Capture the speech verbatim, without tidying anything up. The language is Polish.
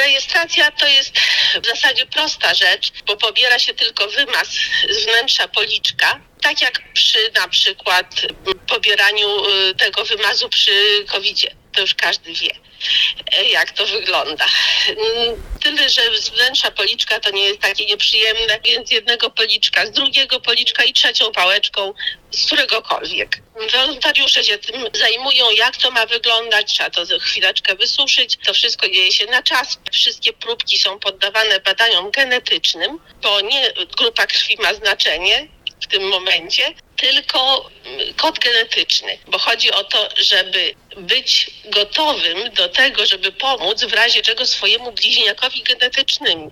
Rejestracja to jest w zasadzie prosta rzecz, bo pobiera się tylko wymaz z wnętrza policzka, tak jak przy na przykład pobieraniu tego wymazu przy kowidzie. To już każdy wie, jak to wygląda. Tyle, że z wnętrza policzka to nie jest takie nieprzyjemne, więc jednego policzka, z drugiego policzka i trzecią pałeczką z któregokolwiek. Wolontariusze się tym zajmują, jak to ma wyglądać, trzeba to za chwileczkę wysuszyć. To wszystko dzieje się na czas. Wszystkie próbki są poddawane badaniom genetycznym, bo nie grupa krwi ma znaczenie w tym momencie, tylko kod genetyczny, bo chodzi o to, żeby być gotowym do tego, żeby pomóc w razie czego swojemu bliźniakowi genetycznemu.